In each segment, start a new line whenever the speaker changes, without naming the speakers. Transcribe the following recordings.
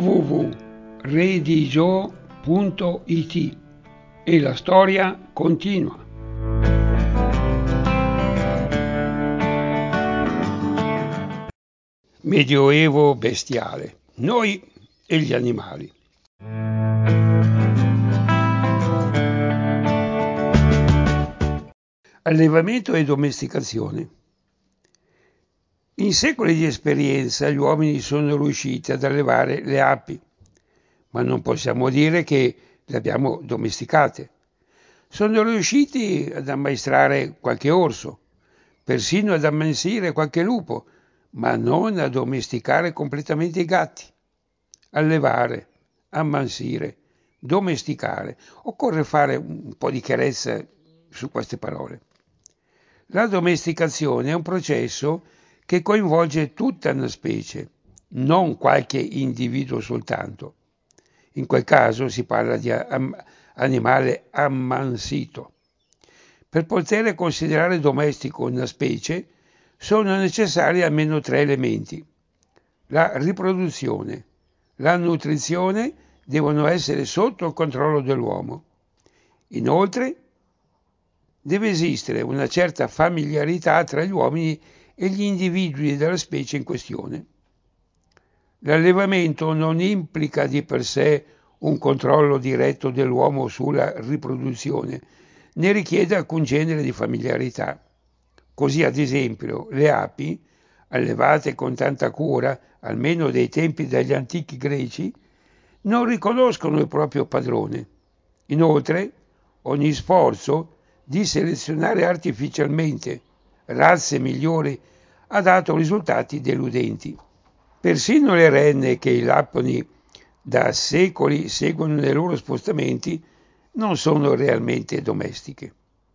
www.redigio.it e la storia continua. Medioevo bestiale, noi e gli animali. Allevamento e domesticazione. In secoli di esperienza gli uomini sono riusciti ad allevare le api, ma non possiamo dire che le abbiamo domesticate. Sono riusciti ad ammaestrare qualche orso, persino ad ammansire qualche lupo, ma non a domesticare completamente i gatti. Allevare, ammansire, domesticare. Occorre fare un po' di chiarezza su queste parole. La domesticazione è un processo che coinvolge tutta una specie, non qualche individuo soltanto. In quel caso si parla di animale ammansito. Per poter considerare domestico una specie sono necessari almeno 3 elementi. La riproduzione, la nutrizione devono essere sotto il controllo dell'uomo. Inoltre deve esistere una certa familiarità tra gli uomini e gli individui della specie in questione. L'allevamento non implica di per sé un controllo diretto dell'uomo sulla riproduzione, né richiede alcun genere di familiarità. Così, ad esempio, le api, allevate con tanta cura, almeno dai tempi degli antichi greci, non riconoscono il proprio padrone. Inoltre, ogni sforzo di selezionare artificialmente razze migliori ha dato risultati deludenti. Persino le renne che i lapponi da secoli seguono nei loro spostamenti non sono realmente domestiche.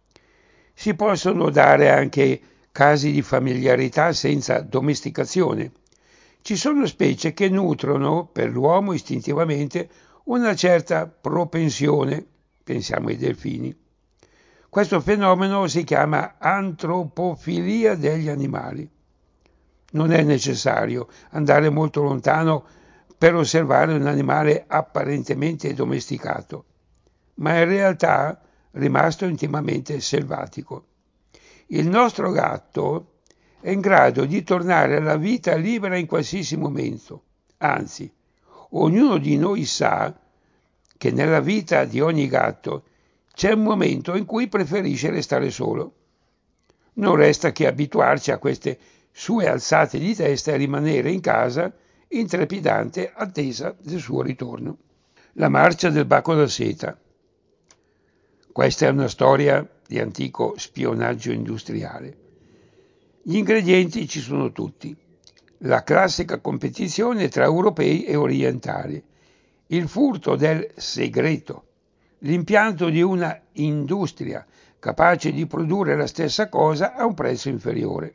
Si possono dare anche casi di familiarità senza domesticazione. Ci sono specie che nutrono per l'uomo istintivamente una certa propensione, pensiamo ai delfini. Questo fenomeno si chiama antropofilia degli animali. Non è necessario andare molto lontano per osservare un animale apparentemente domesticato, ma in realtà rimasto intimamente selvatico. Il nostro gatto è in grado di tornare alla vita libera in qualsiasi momento. Anzi, ognuno di noi sa che nella vita di ogni gatto c'è un momento in cui preferisce restare solo. Non resta che abituarci a queste sue alzate di testa e rimanere in casa in trepidante attesa del suo ritorno. La marcia del baco da seta. Questa è una storia di antico spionaggio industriale. Gli ingredienti ci sono tutti. La classica competizione tra europei e orientali. Il furto del segreto. L'impianto di una industria capace di produrre la stessa cosa a un prezzo inferiore.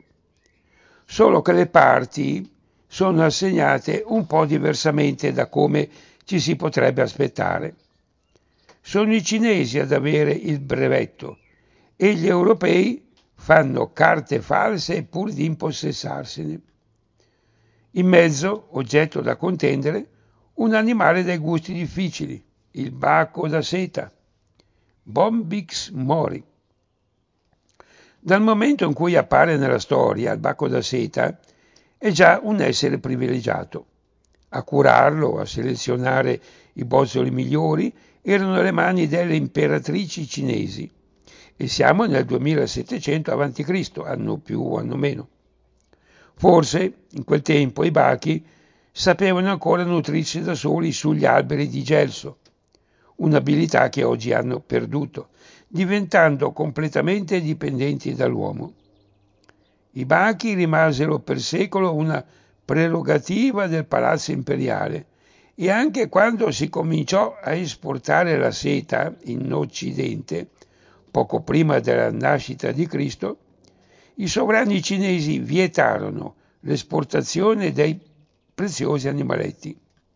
Solo che le parti sono assegnate un po' diversamente da come ci si potrebbe aspettare. Sono i cinesi ad avere il brevetto e gli europei fanno carte false pur di impossessarsene. In mezzo, oggetto da contendere, un animale dai gusti difficili, il baco da seta, Bombyx mori. Dal momento in cui appare nella storia il baco da seta è già un essere privilegiato. A curarlo, a selezionare i bozzoli migliori erano le mani delle imperatrici cinesi e siamo nel 2700 a.C., anno più o anno meno. Forse in quel tempo i bachi sapevano ancora nutrirsi da soli sugli alberi di gelso, un'abilità che oggi hanno perduto, diventando completamente dipendenti dall'uomo. I bachi rimasero per secolo una prerogativa del palazzo imperiale e anche quando si cominciò a esportare la seta in Occidente, poco prima della nascita di Cristo, i sovrani cinesi vietarono l'esportazione dei preziosi animaletti.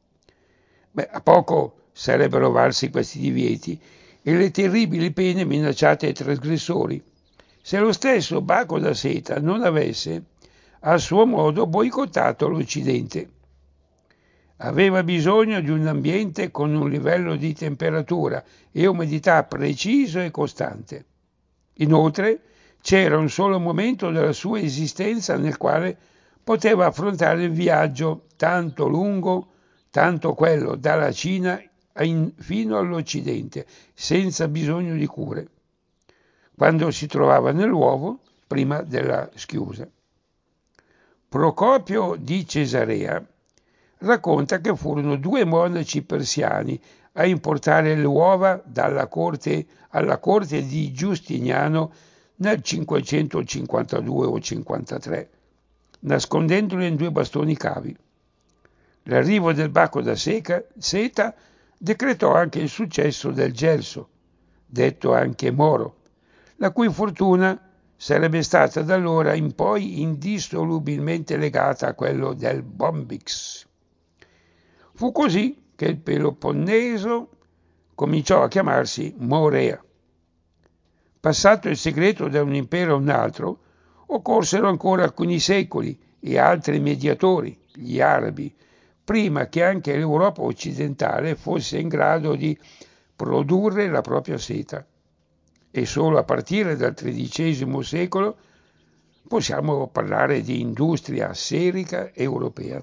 A poco sarebbero valsi questi divieti e le terribili pene minacciate ai trasgressori, se lo stesso baco da seta non avesse a suo modo boicottato l'Occidente. aveva bisogno di un ambiente con un livello di temperatura e umidità preciso e costante. Inoltre, c'era un solo momento della sua esistenza nel quale poteva affrontare il viaggio tanto lungo, tanto quello dalla Cina fino all'Occidente, senza bisogno di cure, quando si trovava nell'uovo prima della schiusa. Procopio di Cesarea racconta che furono 2 monaci persiani a importare le uova alla corte di Giustiniano nel 552 o 53, nascondendole in 2 bastoni cavi. L'arrivo del bacco da seta decretò anche il successo del gelso, detto anche Moro, la cui fortuna sarebbe stata da allora in poi indissolubilmente legata a quello del Bombix. Fu così che il Peloponneso cominciò a chiamarsi Morea. Passato il segreto da un impero a un altro, occorsero ancora alcuni secoli e altri mediatori, gli arabi, prima che anche l'Europa occidentale fosse in grado di produrre la propria seta. E solo a partire dal XIII secolo possiamo parlare di industria serica europea.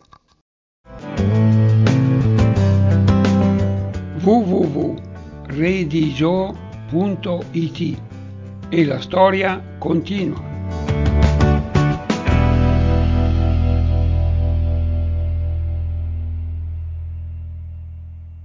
www.redigio.it e la storia continua.